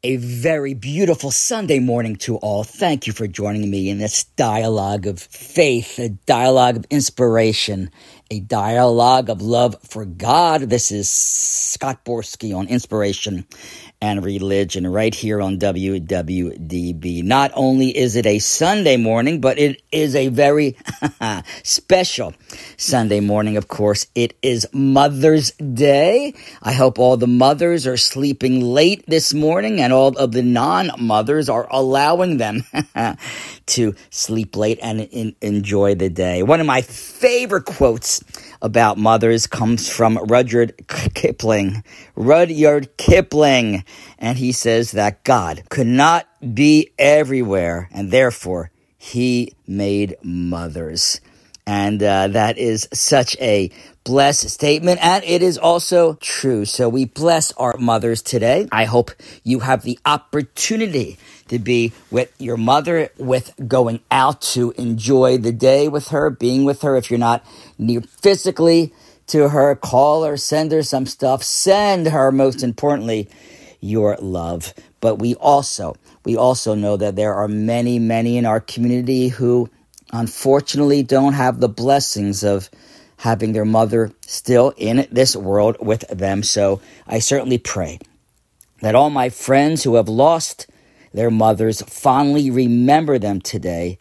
A very beautiful Sunday morning to all. Thank you for joining me in this dialogue of faith, a dialogue of inspiration, a dialogue of love for God. This is Scott Borsky on Inspiration and Religion right here on WWDB. Not only is it a Sunday morning, but it is a very special Sunday morning, of course. It is Mother's Day. I hope all the mothers are sleeping late this morning and all of the non-mothers are allowing them to sleep late and enjoy the day. One of my favorite quotes about mothers comes from Rudyard Kipling. And he says that God could not be everywhere, and therefore he made mothers. And that is such a blessed statement, and it is also true. So we bless our mothers today. I hope you have the opportunity to be with your mother, with going out to enjoy the day with her, being with her. If you're not near physically to her, call her, send her some stuff. Send her, most importantly, your love. But we also know that there are many in our community who unfortunately don't have the blessings of having their mother still in this world with them. So I certainly pray that all my friends who have lost their mothers fondly remember them today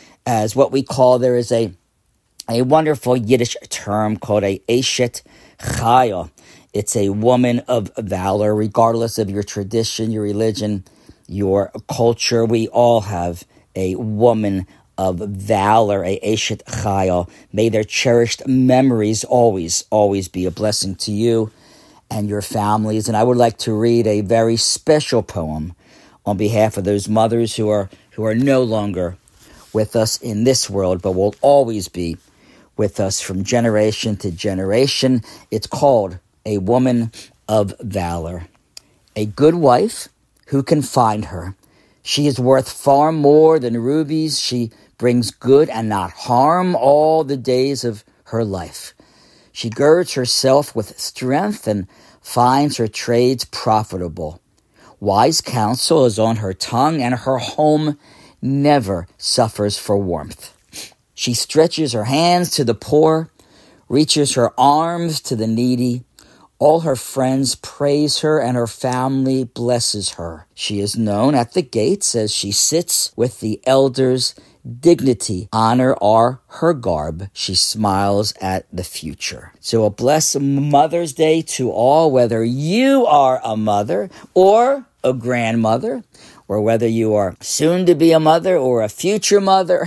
as what we call, there is a wonderful Yiddish term called a Eshet Chayil. It's a woman of valor, regardless of your tradition, your religion, your culture. We all have a woman of valor, a Eshet Chayil. May their cherished memories always be a blessing to you and your families. And I would like to read a very special poem on behalf of those mothers who are no longer with us in this world, but will always be with us from generation to generation. It's called A Woman of Valor. A good wife, who can find her? She is worth far more than rubies. She brings good and not harm all the days of her life. She girds herself with strength and finds her trades profitable. Wise counsel is on her tongue, and her home never suffers for warmth. She stretches her hands to the poor, reaches her arms to the needy. All her friends praise her, and her family blesses her. She is known at the gates as she sits with the elders. Dignity, honor are her garb. She smiles at the future. So a blessed Mother's Day to all, whether you are a mother or a grandmother, or whether you are soon to be a mother or a future mother.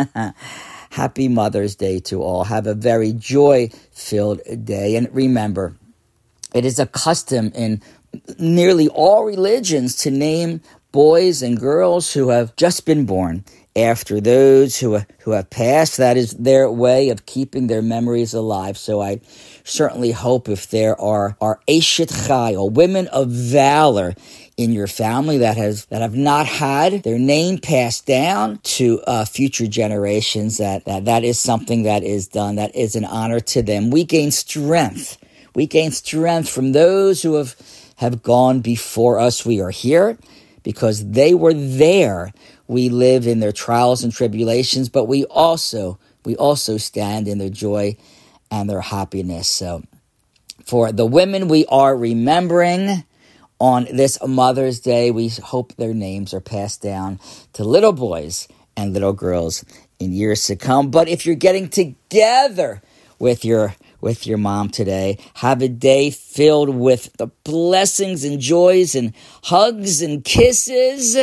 Happy Mother's Day to all. Have a very joy-filled day. And remember, it is a custom in nearly all religions to name boys and girls who have just been born after those who have passed. That is their way of keeping their memories alive. So I certainly hope if there are Eshet Chayil, women of valor in your family that have not had their name passed down to future generations, that is something that is done, that is an honor to them. We gain strength. We gain strength from those who have gone before us. We are here because they were there. We live in their trials and tribulations, but we also stand in their joy and their happiness. So for the women we are remembering on this Mother's Day, we hope their names are passed down to little boys and little girls in years to come. But if you're getting together with your mom today, have a day filled with the blessings and joys and hugs and kisses.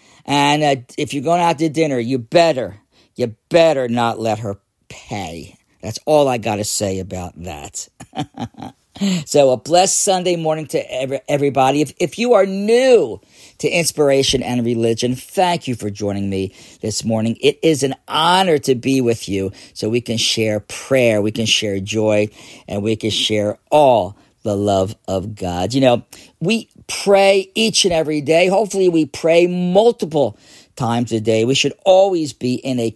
And if you're going out to dinner, you better not let her pay. That's all I got to say about that. So a blessed Sunday morning to everybody. If you are new to Inspiration and Religion, thank you for joining me this morning. It is an honor to be with you so we can share prayer, we can share joy, and we can share all the love of God. You know, we pray each and every day. Hopefully we pray multiple times a day. We should always be in a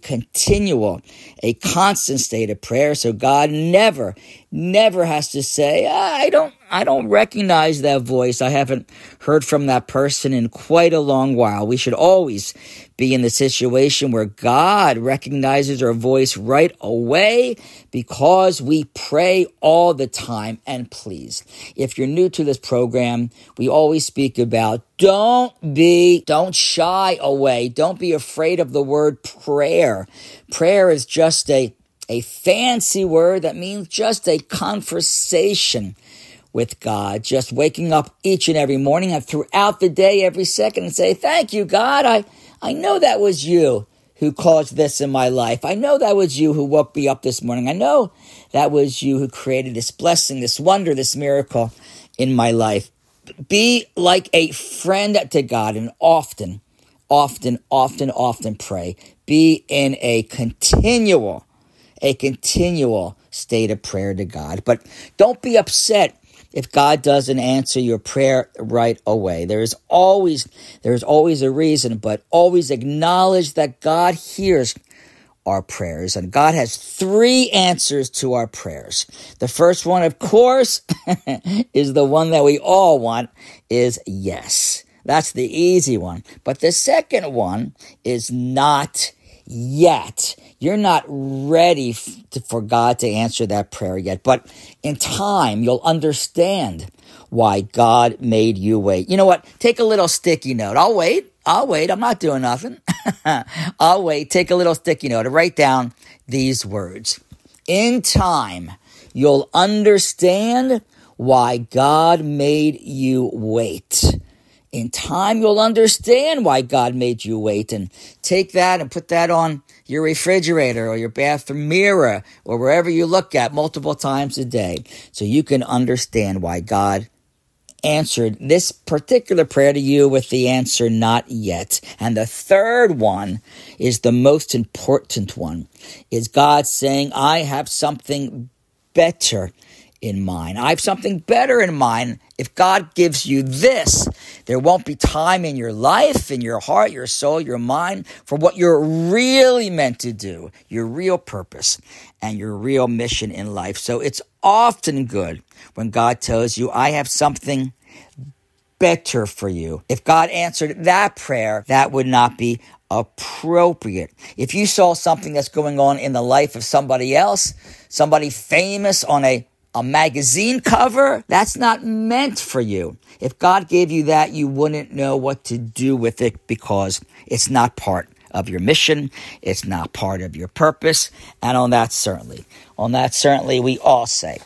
constant state of prayer. So God never has to say, I don't I don't recognize that voice. I haven't heard from that person in quite a long while. We should always be in the situation where God recognizes our voice right away because we pray all the time. And please, if you're new to this program, we always speak about don't shy away. Don't be afraid of the word prayer. Prayer is just a fancy word that means just a conversation with God, just waking up each and every morning and throughout the day, every second, and say, thank you, God. I know that was you who caused this in my life. I know that was you who woke me up this morning. I know that was you who created this blessing, this wonder, this miracle in my life. Be like a friend to God and often pray. Be in a continual state of prayer to God. But don't be upset if God doesn't answer your prayer right away. There's always a reason, but always acknowledge that God hears our prayers. And God has 3 answers to our prayers. The first one, of course, is the one that we all want, is yes. That's the easy one. But the second one is not yet. You're not ready for God to answer that prayer yet. But in time, you'll understand why God made you wait. You know what? Take a little sticky note. I'll wait. I'm not doing nothing. I'll wait. Take a little sticky note and write down these words. In time, you'll understand why God made you wait. In time, you'll understand why God made you wait. And take that and put that on your refrigerator or your bathroom mirror or wherever you look at multiple times a day so you can understand why God answered this particular prayer to you with the answer not yet. And the third one is the most important one, is God saying, I have something better in mind. I have something better in mind. If God gives you this, there won't be time in your life, in your heart, your soul, your mind for what you're really meant to do, your real purpose and your real mission in life. So it's often good when God tells you, I have something better for you. If God answered that prayer, that would not be appropriate. If you saw something that's going on in the life of somebody else, somebody famous on a magazine cover, that's not meant for you. If God gave you that, you wouldn't know what to do with it because it's not part of your mission. It's not part of your purpose. And on that certainly, we all say,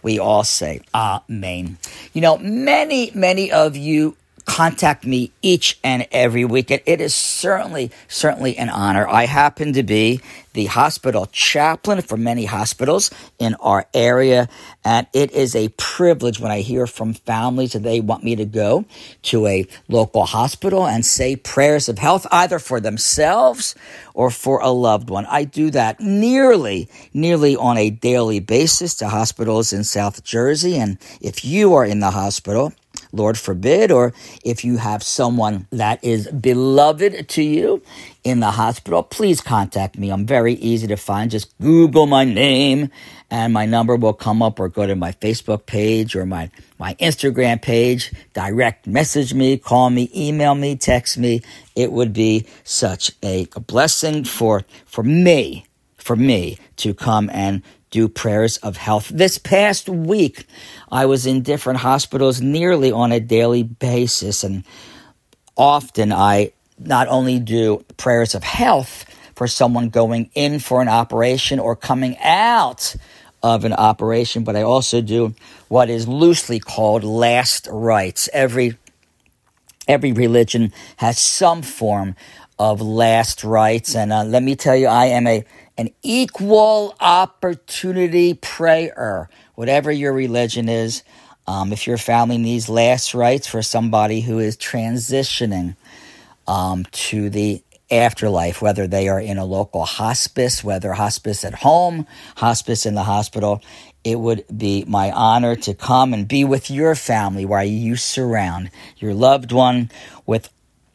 amen. You know, many of you contact me each and every week. It is certainly an honor. I happen to be the hospital chaplain for many hospitals in our area, and it is a privilege when I hear from families that they want me to go to a local hospital and say prayers of health, either for themselves or for a loved one. I do that nearly on a daily basis to hospitals in South Jersey, and if you are in the hospital, Lord forbid, or if you have someone that is beloved to you in the hospital, please contact me. I'm very easy to find. Just Google my name and my number will come up, or go to my Facebook page or my Instagram page. Direct message me, call me, email me, text me. It would be such a blessing for me to come and do prayers of health. This past week, I was in different hospitals nearly on a daily basis, and often I not only do prayers of health for someone going in for an operation or coming out of an operation, but I also do what is loosely called last rites. Every religion has some form of last rites, and let me tell you, I am an equal opportunity prayer. Whatever your religion is, if your family needs last rites for somebody who is transitioning to the afterlife, whether they are in a local hospice, whether hospice at home, hospice in the hospital, it would be my honor to come and be with your family while you surround your loved one with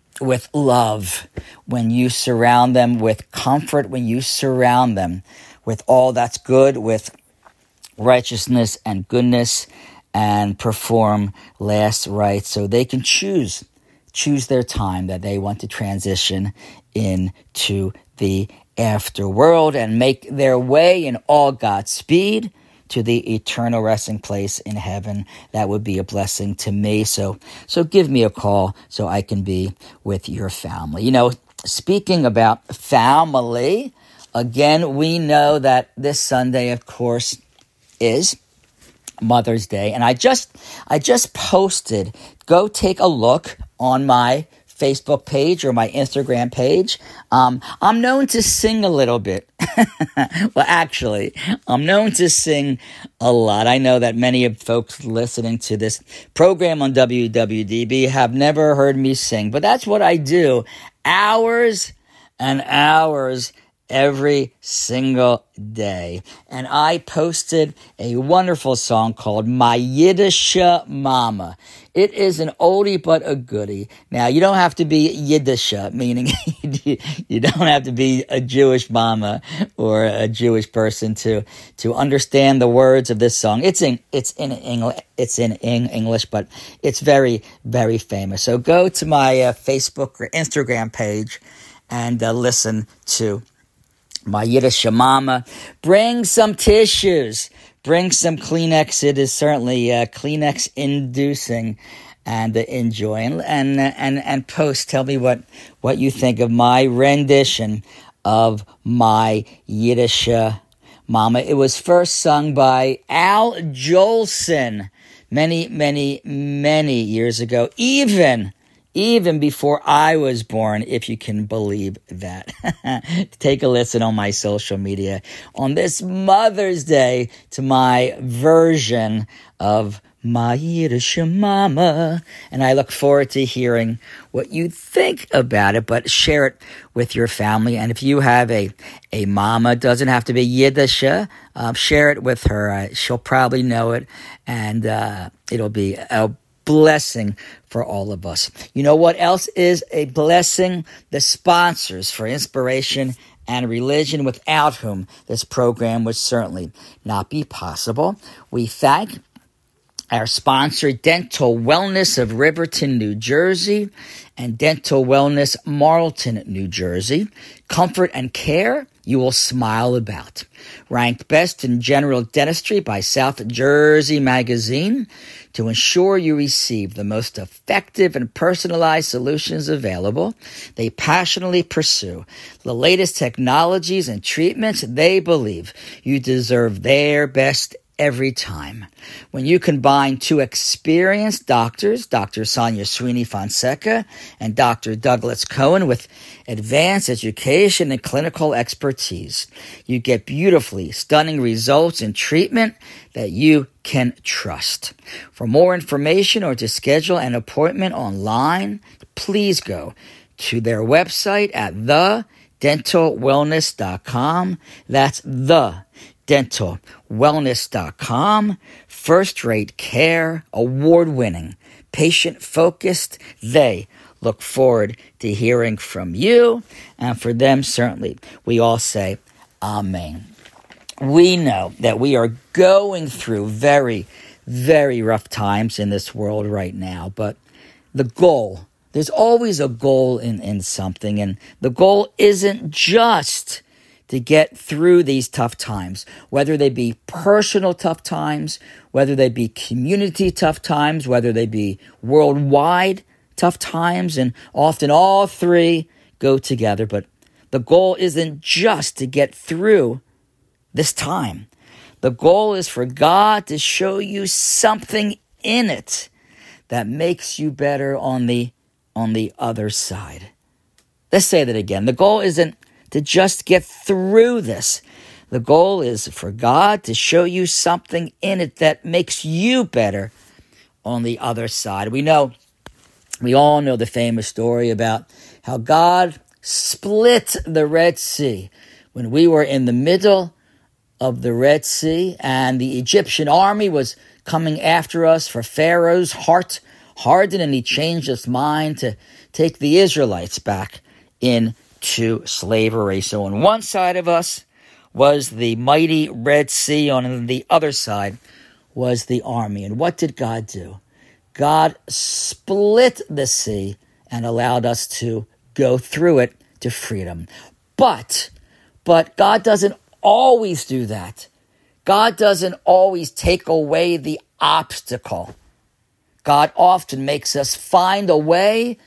love, when you surround them with comfort, when you surround them with all that's good, with righteousness and goodness and perform last rites so they can choose their time that they want to transition into the afterworld and make their way in all God's speed to the eternal resting place in heaven. That would be a blessing to me. So give me a call so I can be with your family. You know, speaking about family, again, we know that this Sunday, of course, is Mother's Day. And I just posted, go take a look on my Facebook page or my Instagram page. I'm known to sing a little bit. Well, actually, I'm known to sing a lot. I know that many of folks listening to this program on WWDB have never heard me sing, but that's what I do. Hours and hours every single day. And I posted a wonderful song called My Yiddish Mama. It is an oldie but a goodie. Now, you don't have to be Yiddish, meaning you don't have to be a Jewish mama or a Jewish person to understand the words of this song. It's in English, but it's very, very famous. So go to my Facebook or Instagram page and listen to My Yiddish Mama. Bring some tissues. Bring some Kleenex. It is certainly Kleenex inducing, and enjoy and post. Tell me what you think of my rendition of My Yiddish Mama. It was first sung by Al Jolson many years ago, even before I was born, if you can believe that. Take a listen on my social media on this Mother's Day to my version of My Yiddish Mama. And I look forward to hearing what you think about it, but share it with your family. And if you have a mama, doesn't have to be Yiddish, share it with her. She'll probably know it, and it'll be a blessing for all of us. You know what else is a blessing? The sponsors for Inspiration and Religion, without whom this program would certainly not be possible. We thank our sponsor, Dental Wellness of Riverton, New Jersey, and Dental Wellness Marlton, New Jersey. Comfort and care you will smile about. Ranked best in general dentistry by South Jersey Magazine. To ensure you receive the most effective and personalized solutions available, they passionately pursue the latest technologies and treatments. They believe you deserve their best every time. When you combine two experienced doctors, Dr. Sonia Sweeney Fonseca and Dr. Douglas Cohen, with advanced education and clinical expertise, you get beautifully stunning results in treatment that you can trust. For more information or to schedule an appointment online, please go to their website at thedentalwellness.com. That's thedentalwellness.com. First-rate care, award-winning, patient-focused. They look forward to hearing from you, and for them, certainly, we all say amen. We know that we are going through very, very rough times in this world right now, but the goal, there's always a goal in something, and the goal isn't just to get through these tough times, whether they be personal tough times, whether they be community tough times, whether they be worldwide tough times, and often all three go together. But the goal isn't just to get through this time. The goal is for God to show you something in it that makes you better on the other side. Let's say that again. The goal isn't to just get through this. The goal is for God to show you something in it that makes you better on the other side. We all know the famous story about how God split the Red Sea when we were in the middle of the Red Sea and the Egyptian army was coming after us. For Pharaoh's heart hardened, and he changed his mind to take the Israelites back into slavery. So on one side of us was the mighty Red Sea. On the other side was the army. And what did God do? God split the sea and allowed us to go through it to freedom. But God doesn't always do that. God doesn't always take away the obstacle. God often makes us find a way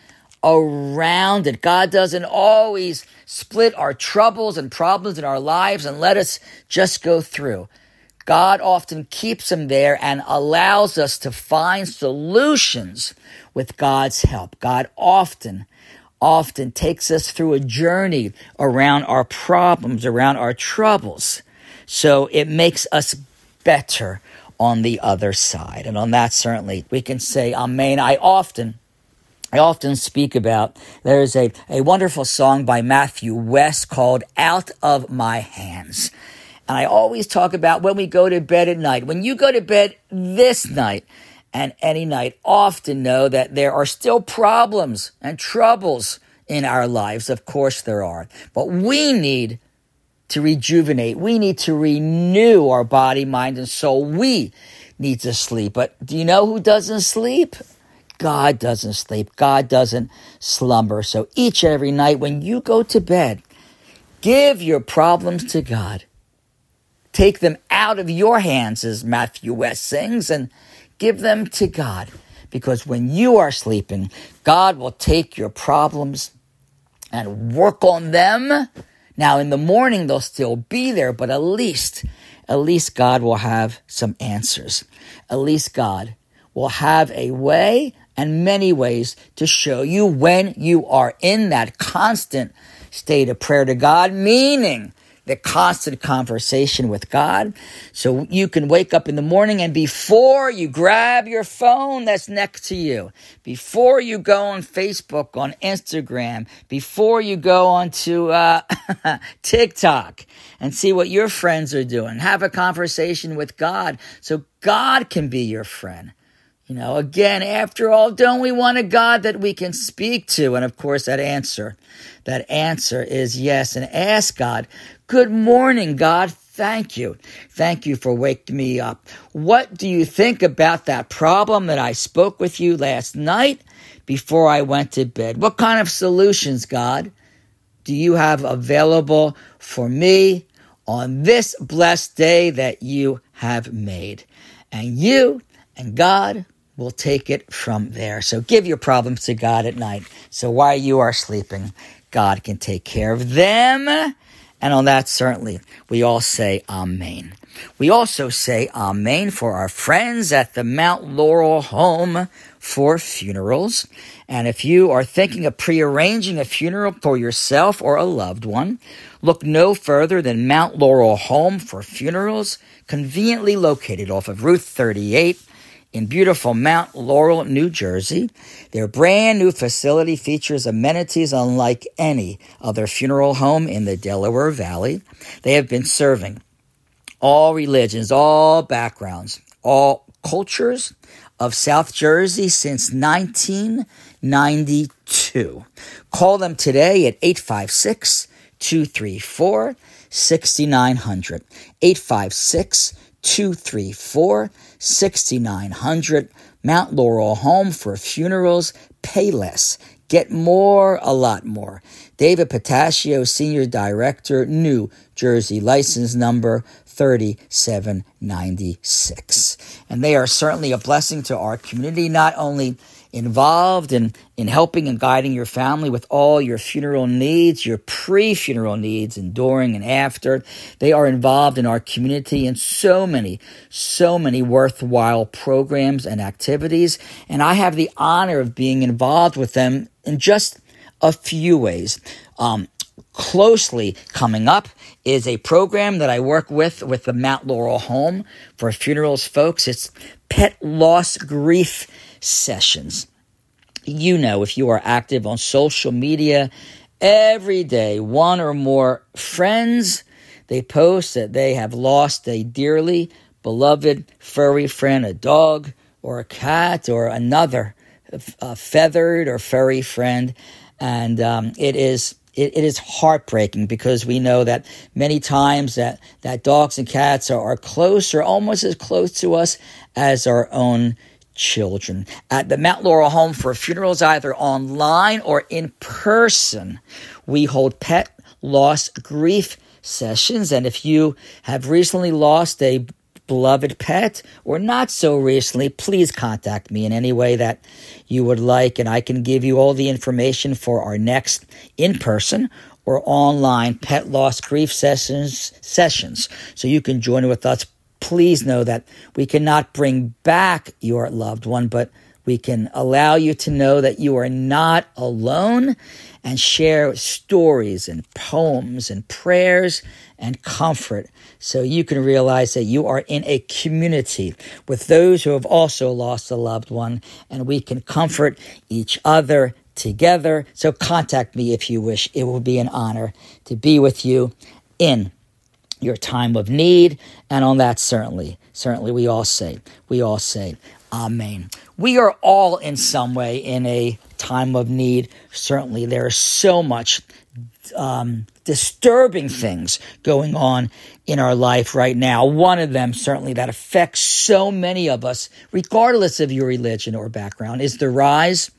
around it. God doesn't always split our troubles and problems in our lives and let us just go through. God often keeps them there and allows us to find solutions with God's help. God often takes us through a journey around our problems, around our troubles. So it makes us better on the other side. And on that, certainly, we can say amen. I often speak about, there's a wonderful song by Matthew West called Out of My Hands. And I always talk about when we go to bed at night. When you go to bed this night and any night, often know that there are still problems and troubles in our lives. Of course there are. But we need to rejuvenate. We need to renew our body, mind, and soul. We need to sleep. But do you know who doesn't sleep? God doesn't sleep. God doesn't slumber. So each and every night when you go to bed, give your problems to God. Take them out of your hands, as Matthew West sings, and give them to God. Because when you are sleeping, God will take your problems and work on them. Now, in the morning, they'll still be there, but at least God will have some answers. At least God will have a way and many ways to show you when you are in that constant state of prayer to God, meaning the constant conversation with God. So you can wake up in the morning and before you grab your phone that's next to you, before you go on Facebook, on Instagram, before you go on to TikTok and see what your friends are doing, have a conversation with God so God can be your friend. You know, again, after all, don't we want a God that we can speak to? And of course, that answer is yes. And ask God, good morning, God. Thank you. Thank you for waking me up. What do you think about that problem that I spoke with you last night before I went to bed? What kind of solutions, God, do you have available for me on this blessed day that you have made? And you and God will take it from there. So give your problems to God at night. So while you are sleeping, God can take care of them. And on that, certainly, we all say amen. We also say amen for our friends at the Mount Laurel Home for Funerals. And if you are thinking of prearranging a funeral for yourself or a loved one, look no further than Mount Laurel Home for Funerals, conveniently located off of Route 38 in beautiful Mount Laurel, New Jersey. Their brand new facility features amenities unlike any other funeral home in the Delaware Valley. They have been serving all religions, all backgrounds, all cultures of South Jersey since 1992. Call them today at 856-234-6900. 856-234-6900. Mount Laurel Home for Funerals. Pay less. Get more, a lot more. David Pataccio, Senior Director, New Jersey, license number 3796. And they are certainly a blessing to our community, not only involved in helping and guiding your family with all your funeral needs, your pre-funeral needs, and during and after. They are involved in our community in so many worthwhile programs and activities. And I have the honor of being involved with them in just a few ways. Closely coming up is a program that I work with the Mount Laurel Home for Funerals folks. It's Pet Loss Grief Sessions. You know, if you are active on social media, every day, one or more friends, they post that they have lost a dearly beloved furry friend, a dog or a cat or another feathered or furry friend. And it is it is heartbreaking, because we know that many times that dogs and cats are close, or almost as close to us as our own children. At the Mount Laurel Home for Funerals, either online or in person, we hold pet loss grief sessions. And if you have recently lost a beloved pet, or not so recently, please contact me in any way that you would like, and I can give you all the information for our next in-person or online pet loss grief sessions, so you can join with us. Please know that we cannot bring back your loved one, but we can allow you to know that you are not alone, and share stories and poems and prayers and comfort, so you can realize that you are in a community with those who have also lost a loved one, and we can comfort each other together. So contact me if you wish. It will be an honor to be with you in your time of need. And on that, certainly we all say, Amen. We are all in some way in a time of need. Certainly, there is so much disturbing things going on in our life right now. One of them, certainly, that affects so many of us, regardless of your religion or background, is the rise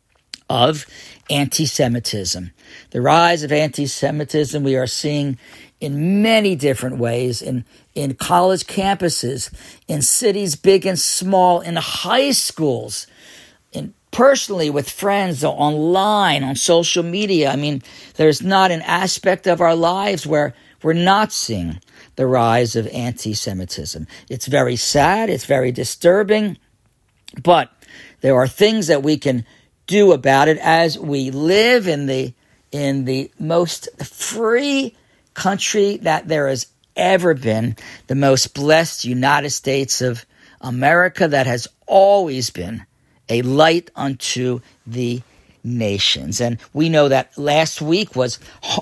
of anti-Semitism. The rise of anti-Semitism we are seeing in many different ways, in college campuses, in cities big and small, in high schools, personally with friends, online, on social media. I mean, there's not an aspect of our lives where we're not seeing the rise of anti-Semitism. It's very sad, it's very disturbing, but there are things that we can do about it as we live in the most free country that there has ever been, the most blessed United States of America that has always been a light unto the nations. And we know that last week was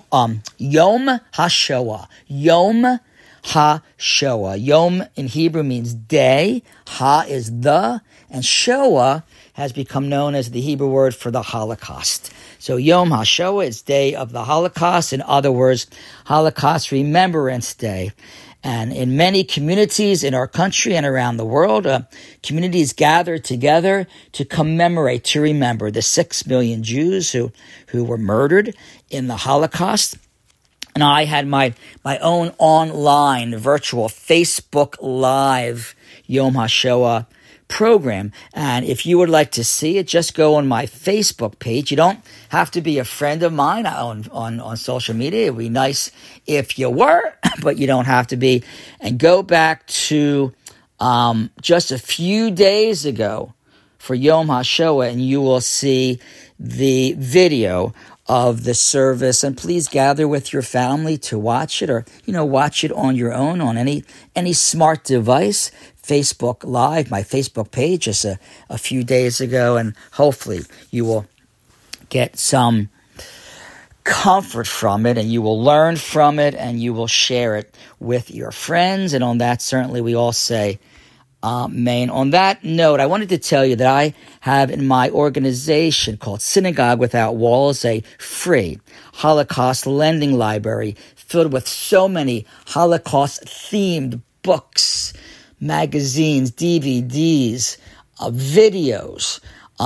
Yom HaShoah. Yom HaShoah. Yom in Hebrew means day. Ha is the. And Shoah has become known as the Hebrew word for the Holocaust. So Yom HaShoah is Day of the Holocaust. In other words, Holocaust Remembrance Day. And in many communities in our country and around the world, communities gather together to commemorate, to remember the 6 million Jews who were murdered in the Holocaust. And I had my own online virtual Facebook Live Yom HaShoah program. And if you would like to see it, just go on my Facebook page. You don't have to be a friend of mine on social media. It would be nice if you were, but you don't have to be. And go back to just a few days ago for Yom HaShoah, and you will see the video of the service. And please gather with your family to watch it, or watch it on your own on any smart device. Facebook Live, my Facebook page, just a few days ago, and hopefully you will get some comfort from it, and you will learn from it, and you will share it with your friends. And on that, certainly we all say amen. On that note, I wanted to tell you that I have in my organization called Synagogue Without Walls a free Holocaust lending library filled with so many Holocaust-themed books, magazines, DVDs, videos,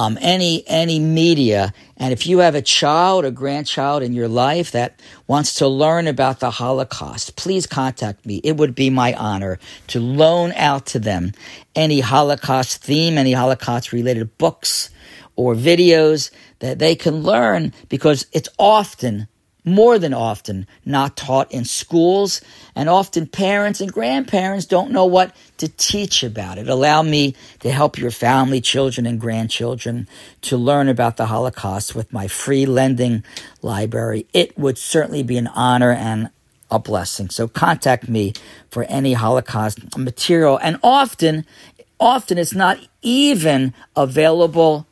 any media. And if you have a child or grandchild in your life that wants to learn about the Holocaust, please contact me. It would be my honor to loan out to them any Holocaust theme, any Holocaust-related books or videos that they can learn, because it's more than often, not taught in schools, and often parents and grandparents don't know what to teach about it. Allow me to help your family, children, and grandchildren to learn about the Holocaust with my free lending library. It would certainly be an honor and a blessing. So contact me for any Holocaust material. And often it's not even available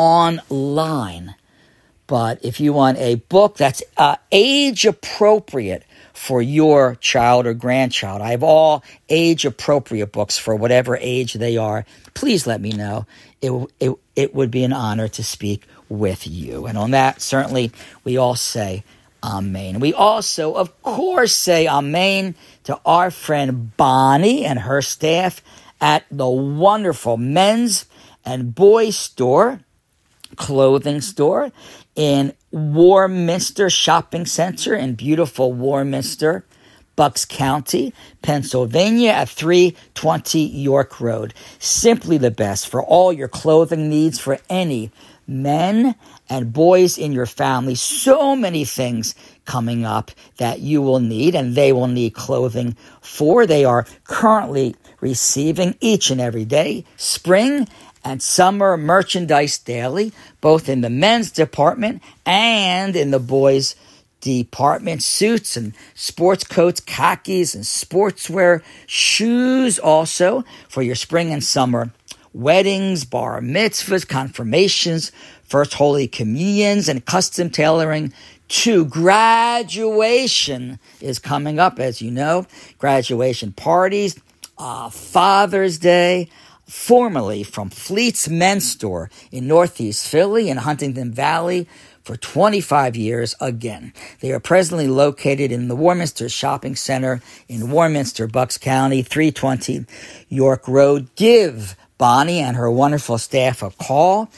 online. But if you want a book that's age appropriate for your child or grandchild, I have all age appropriate books for whatever age they are. Please let me know. It would be an honor to speak with you. And on that, certainly we all say Amen. We also, of course, say amen to our friend Bonnie and her staff at the wonderful men's and boys store, clothing store in Warminster Shopping Center in beautiful Warminster, Bucks County, Pennsylvania at 320 York Road. Simply the best for all your clothing needs for any men and boys in your family. So many things coming up that you will need and they will need clothing for. They are currently receiving each and every day spring and summer merchandise daily, both in the men's department and in the boys' department. Suits and sports coats, khakis and sportswear, shoes also for your spring and summer weddings, bar mitzvahs, confirmations, first Holy Communions, and custom tailoring to graduation is coming up, as you know. Graduation parties, Father's Day, formerly from Fleet's Men's Store in Northeast Philly in Huntington Valley for 25 years again. They are presently located in the Warminster Shopping Center in Warminster, Bucks County, 320 York Road. Give Bonnie and her wonderful staff a call,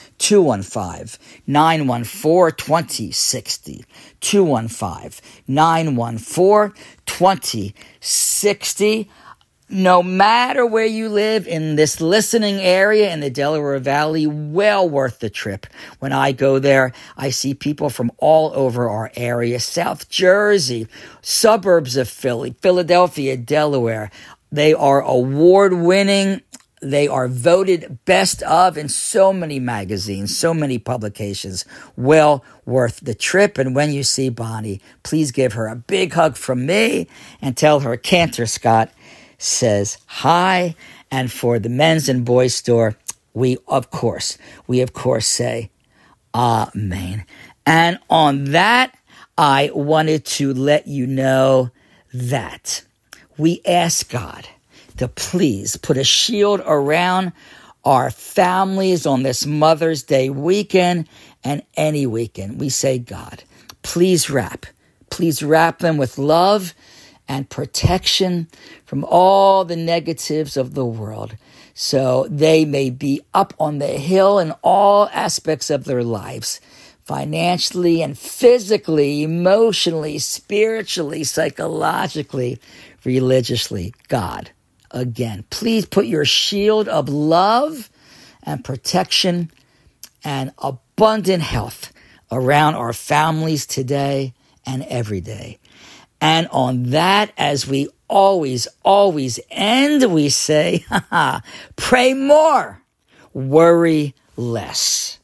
215-914-2060, 215-914-2060. No matter where you live in this listening area in the Delaware Valley, well worth the trip. When I go there, I see people from all over our area, South Jersey, suburbs of Philly, Philadelphia, Delaware. They are award-winning. They are voted best of in so many magazines, so many publications. Well worth the trip. And when you see Bonnie, please give her a big hug from me and tell her Cantor Scott says hi. And for the men's and boys store, we of course say amen. And on that, I wanted to let you know that we ask God to please put a shield around our families on this Mother's Day weekend and any weekend. We say, God, please wrap them with love and protection from all the negatives of the world, so they may be up on the hill in all aspects of their lives, financially and physically, emotionally, spiritually, psychologically, religiously. God, again, please put your shield of love and protection and abundant health around our families today and every day. And on that, as we always end, we say, pray more, worry less.